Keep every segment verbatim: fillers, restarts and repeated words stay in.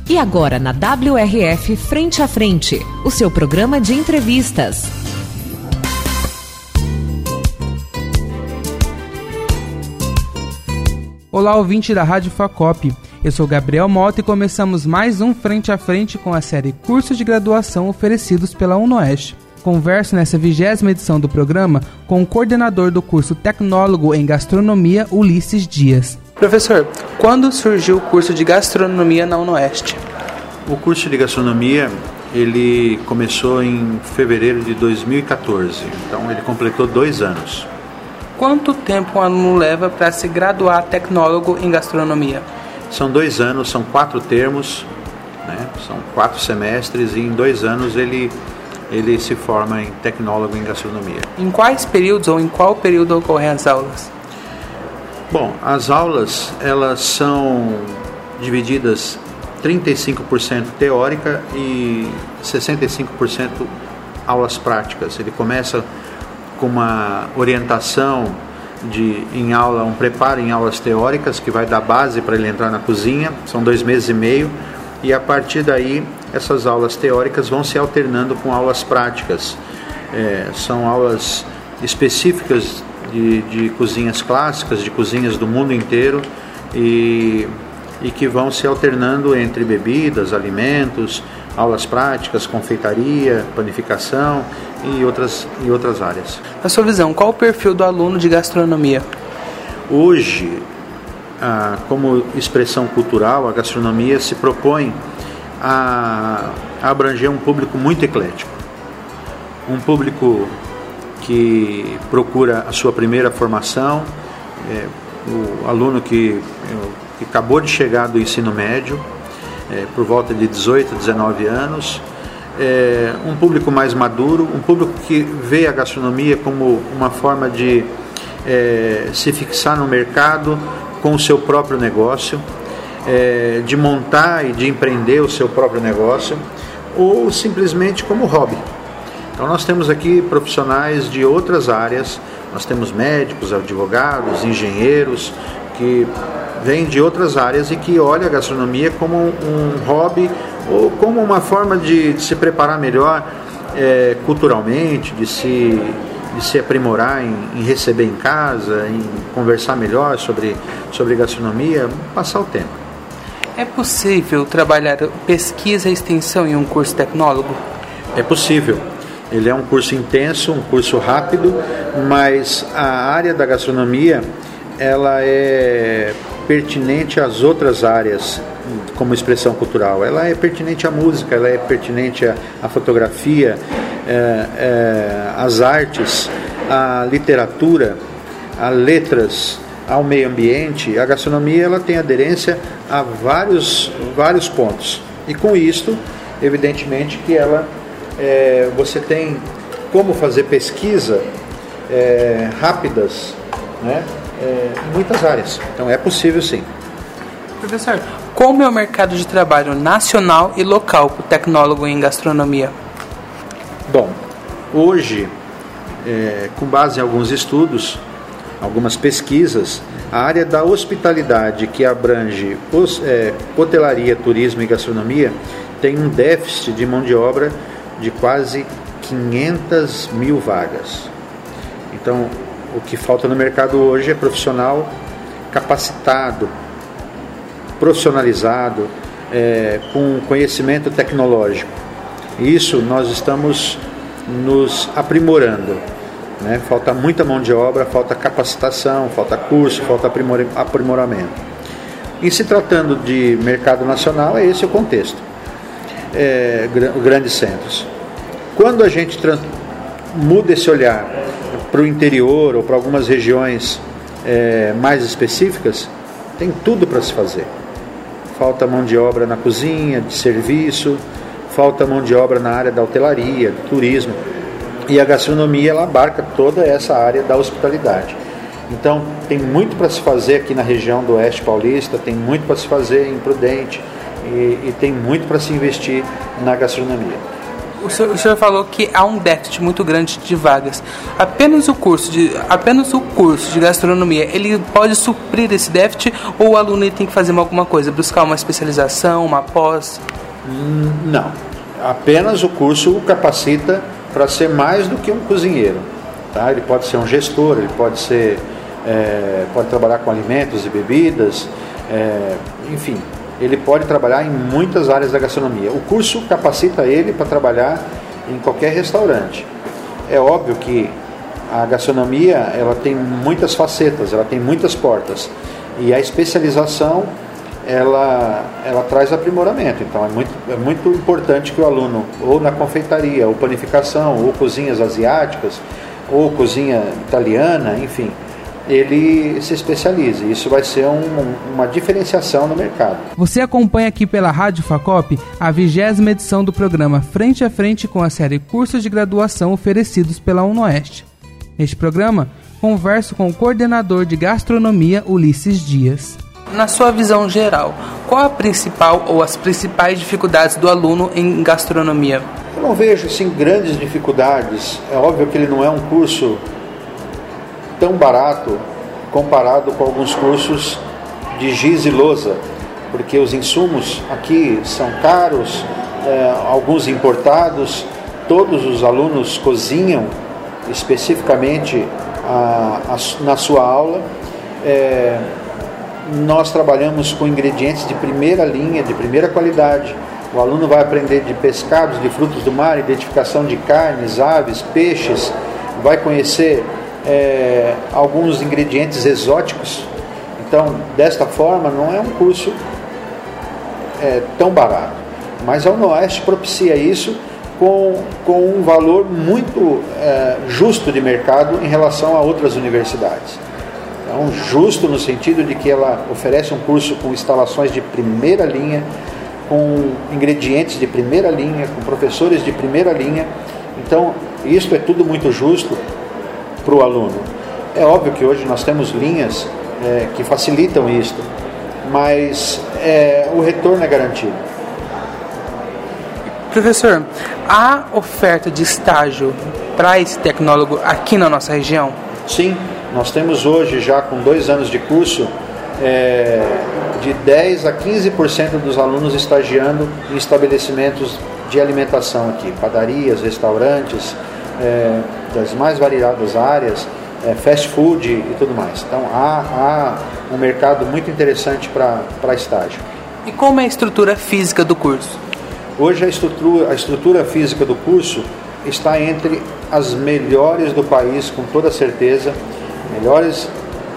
E agora na W R F Frente a Frente, o seu programa de entrevistas. Olá, ouvinte da Rádio Facop. Eu sou Gabriel Mota e começamos mais um Frente a Frente com a série Cursos de Graduação oferecidos pela UNOeste. Converso nessa vigésima edição do programa com o coordenador do curso Tecnólogo em Gastronomia, Ulisses Dias. Professor, quando surgiu o curso de Gastronomia na UNOeste? O curso de Gastronomia, ele começou em fevereiro de dois mil e catorze, então ele completou dois anos. Quanto tempo um aluno leva para se graduar tecnólogo em gastronomia? São dois anos, são quatro termos, né? São quatro semestres e em dois anos ele, ele se forma em tecnólogo em gastronomia. Em quais períodos ou em qual período ocorrem as aulas? Bom, as aulas elas são divididas trinta e cinco por cento teórica e sessenta e cinco por cento aulas práticas. Ele começa com uma orientação de, em aula, um preparo em aulas teóricas que vai dar base para ele entrar na cozinha, são dois meses e meio, e a partir daí essas aulas teóricas vão se alternando com aulas práticas. É, são aulas específicas de, de cozinhas clássicas, de cozinhas do mundo inteiro, e, e que vão se alternando entre bebidas, alimentos, aulas práticas, confeitaria, panificação e outras, e outras áreas. Na sua visão, qual o perfil do aluno de gastronomia? Hoje, ah, como expressão cultural, a gastronomia se propõe a, a abranger um público muito eclético. Um público que procura a sua primeira formação, é, o aluno que, que acabou de chegar do ensino médio, É, por volta de dezoito, dezenove anos, é, um público mais maduro, um público que vê a gastronomia como uma forma de é, se fixar no mercado com o seu próprio negócio, é, de montar e de empreender o seu próprio negócio, ou simplesmente como hobby. Então nós temos aqui profissionais de outras áreas, nós temos médicos, advogados, engenheiros, que vem de outras áreas e que olha a gastronomia como um hobby ou como uma forma de, de se preparar melhor é, culturalmente, de se, de se aprimorar em, em receber em casa, em conversar melhor sobre, sobre gastronomia, passar o tempo. É possível trabalhar pesquisa e extensão em um curso tecnólogo? É possível. Ele é um curso intenso, um curso rápido, mas a área da gastronomia ela é pertinente às outras áreas como expressão cultural. Ela é pertinente à música, ela é pertinente à, à fotografia, é, é, às artes, à literatura, a letras, ao meio ambiente. A gastronomia ela tem aderência a vários, vários pontos. E com isto, evidentemente que ela, é, você tem como fazer pesquisa é, rápidas, né? É, em muitas áreas. Então é possível sim. Professor, como é o mercado de trabalho nacional e local para o tecnólogo em gastronomia? Bom, hoje, é, com base em alguns estudos, algumas pesquisas, a área da hospitalidade, que abrange os, é, hotelaria, turismo e gastronomia, tem um déficit de mão de obra de quase quinhentas mil vagas. Então, o que falta no mercado hoje é profissional capacitado, profissionalizado, é, com conhecimento tecnológico. Isso nós estamos nos aprimorando, né? Falta muita mão de obra, falta capacitação, falta curso, falta aprimoramento. E se tratando de mercado nacional, é esse o contexto. É, grandes centros. Quando a gente trans- muda esse olhar para o interior ou para algumas regiões é, mais específicas, tem tudo para se fazer. Falta mão de obra na cozinha, de serviço, falta mão de obra na área da hotelaria, do turismo, e a gastronomia ela abarca toda essa área da hospitalidade. Então tem muito para se fazer aqui na região do Oeste Paulista, tem muito para se fazer em Prudente e, e tem muito para se investir na gastronomia. O senhor, o senhor falou que há um déficit muito grande de vagas. Apenas o curso de, apenas o curso de gastronomia, ele pode suprir esse déficit ou o aluno ele tem que fazer alguma coisa, buscar uma especialização, uma pós? Não. Apenas o curso o capacita para ser mais do que um cozinheiro. Tá? Ele pode ser um gestor, ele pode ser, é, pode trabalhar com alimentos e bebidas, é, enfim, ele pode trabalhar em muitas áreas da gastronomia. O curso capacita ele para trabalhar em qualquer restaurante. É óbvio que a gastronomia ela tem muitas facetas, ela tem muitas portas, e a especialização ela, ela traz aprimoramento. Então é muito, é muito importante que o aluno, ou na confeitaria, ou panificação, ou cozinhas asiáticas, ou cozinha italiana, enfim, ele se especialize. Isso vai ser um, uma diferenciação no mercado. Você acompanha aqui pela Rádio Facop a vigésima edição do programa Frente a Frente com a série Cursos de Graduação oferecidos pela UNOeste. Neste programa, converso com o coordenador de gastronomia, Ulisses Dias. Na sua visão geral, qual a principal ou as principais dificuldades do aluno em gastronomia? Eu não vejo assim grandes dificuldades. É óbvio que ele não é um curso tão barato comparado com alguns cursos de giz e lousa, porque os insumos aqui são caros, é, alguns importados. Todos os alunos cozinham especificamente a, a, na sua aula. É, nós trabalhamos com ingredientes de primeira linha, de primeira qualidade. O aluno vai aprender de pescados, de frutos do mar, identificação de carnes, aves, peixes, vai conhecer É, alguns ingredientes exóticos. Então, desta forma, não é um curso é, tão barato, mas a UNOeste propicia isso com, com um valor muito é, justo de mercado em relação a outras universidades. Então, justo no sentido de que ela oferece um curso com instalações de primeira linha, com ingredientes de primeira linha, com professores de primeira linha. Então, isso é tudo muito justo para o aluno. É óbvio que hoje nós temos linhas é, que facilitam isso, mas é, o retorno é garantido. Professor, há oferta de estágio para esse tecnólogo aqui na nossa região? Sim, nós temos hoje, já com dois anos de curso, é, de dez a quinze por cento dos alunos estagiando em estabelecimentos de alimentação aqui, padarias, restaurantes, É, das mais variadas áreas, é, fast food e tudo mais. Então há, há um mercado muito interessante para estágio. E como é a estrutura física do curso? Hoje a estrutura, a estrutura física do curso está entre as melhores do país, com toda certeza, melhores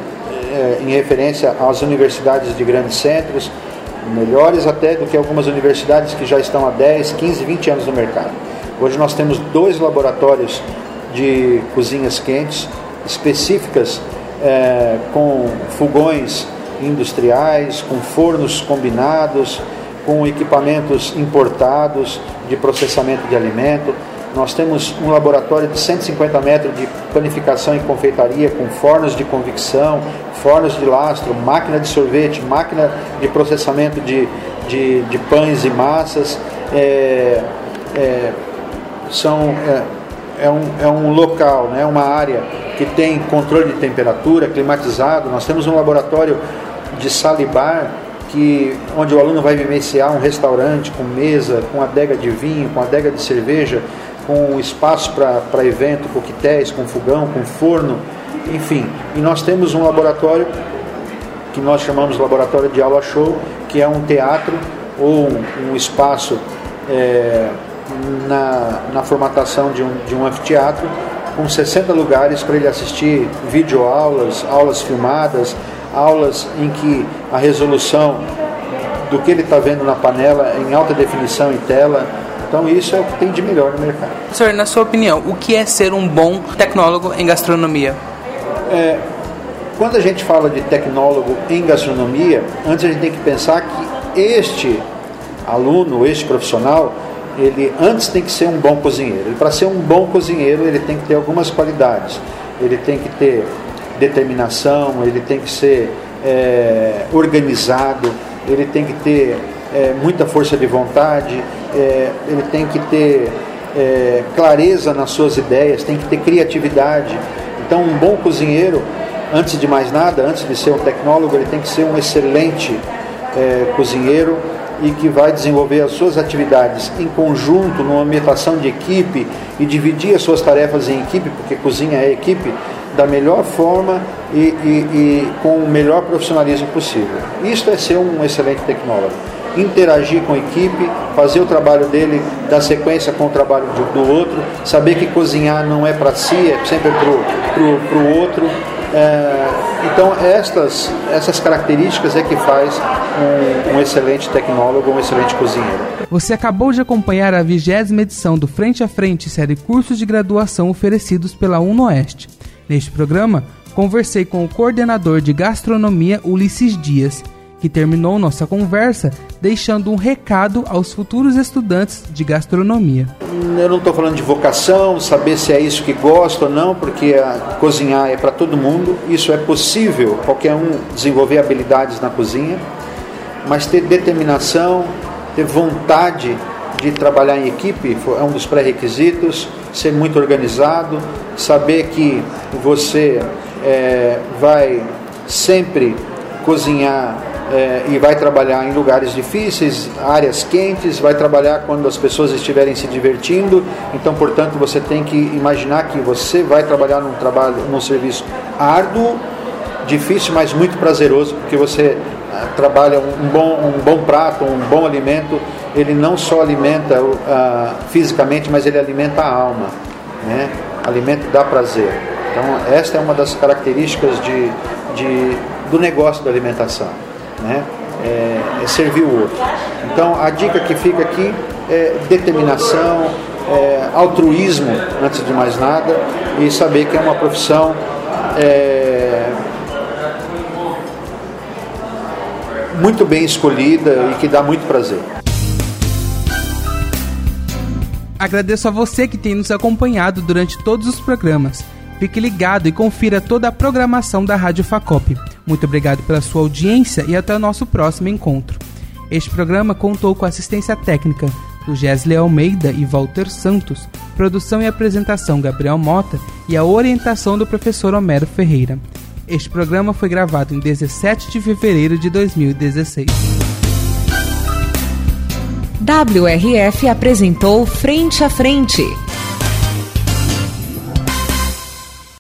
é, em referência às universidades de grandes centros, melhores até do que algumas universidades que já estão há dez, quinze, vinte anos no mercado. Hoje nós temos dois laboratórios de cozinhas quentes específicas, é, com fogões industriais, com fornos combinados, com equipamentos importados de processamento de alimento. Nós temos um laboratório de cento e cinquenta metros de panificação e confeitaria, com fornos de convecção, fornos de lastro, máquina de sorvete, máquina de processamento de, de, de pães e massas. É, é, São, é, é, um, é um local, né, uma área que tem controle de temperatura, climatizado. Nós temos um laboratório de sala e bar, que, onde o aluno vai vivenciar um restaurante com mesa, com adega de vinho, com adega de cerveja, com espaço para evento, coquetéis, com fogão, com forno, enfim. E nós temos um laboratório que nós chamamos de laboratório de aula show, que é um teatro ou um, um espaço é, Na, na formatação de um, de um anfiteatro, com sessenta lugares para ele assistir videoaulas, aulas filmadas, aulas em que a resolução do que ele está vendo na panela é em alta definição em tela. Então isso é o que tem de melhor no mercado. Senhor, na sua opinião, o que é ser um bom tecnólogo em gastronomia? É, quando a gente fala de tecnólogo em gastronomia, antes a gente tem que pensar que este aluno, este profissional, ele antes tem que ser um bom cozinheiro. Para ser um bom cozinheiro, ele tem que ter algumas qualidades. Ele tem que ter determinação, ele tem que ser é, organizado, ele tem que ter é, muita força de vontade, é, ele tem que ter é, clareza nas suas ideias, tem que ter criatividade. Então, um bom cozinheiro, antes de mais nada, antes de ser um tecnólogo, ele tem que ser um excelente é, cozinheiro e que vai desenvolver as suas atividades em conjunto, numa ambientação de equipe, e dividir as suas tarefas em equipe, porque cozinha é equipe, da melhor forma e, e, e com o melhor profissionalismo possível. Isso é ser um excelente tecnólogo. Interagir com a equipe, fazer o trabalho dele, dar sequência com o trabalho do outro, saber que cozinhar não é para si, é sempre para o outro. É, então estas, essas características é que faz um, um excelente tecnólogo, um excelente cozinheiro. Você acabou de acompanhar a vigésima edição do Frente a Frente, série Cursos de Graduação oferecidos pela UNOeste. Neste programa, conversei com o coordenador de gastronomia, Ulisses Dias, que terminou nossa conversa deixando um recado aos futuros estudantes de gastronomia. Eu não estou falando de vocação, saber se é isso que gosta ou não, porque a, cozinhar é para todo mundo. Isso é possível, qualquer um desenvolver habilidades na cozinha, mas ter determinação, ter vontade de trabalhar em equipe é um dos pré-requisitos, ser muito organizado, saber que você é, vai sempre cozinhar É, e vai trabalhar em lugares difíceis, áreas quentes, vai trabalhar quando as pessoas estiverem se divertindo. Então, portanto, você tem que imaginar que você vai trabalhar num trabalho, num serviço árduo, difícil, mas muito prazeroso, porque você uh, trabalha um bom, um bom prato, um bom alimento. Ele não só alimenta uh, fisicamente, mas ele alimenta a alma, né? Alimento dá prazer. Então, esta é uma das características de, de, do negócio da alimentação. Né? É, é servir o outro. Então a dica que fica aqui é determinação, é, altruísmo antes de mais nada, e saber que é uma profissão é, muito bem escolhida e que dá muito prazer. Agradeço a você que tem nos acompanhado durante todos os programas. Fique ligado e confira toda a programação da Rádio Facop. Muito obrigado pela sua audiência e até o nosso próximo encontro. Este programa contou com a assistência técnica do Gesley Almeida e Walter Santos, produção e apresentação Gabriel Mota e a orientação do professor Homero Ferreira. Este programa foi gravado em dezessete de fevereiro de dois mil e dezesseis. W R F apresentou Frente a Frente.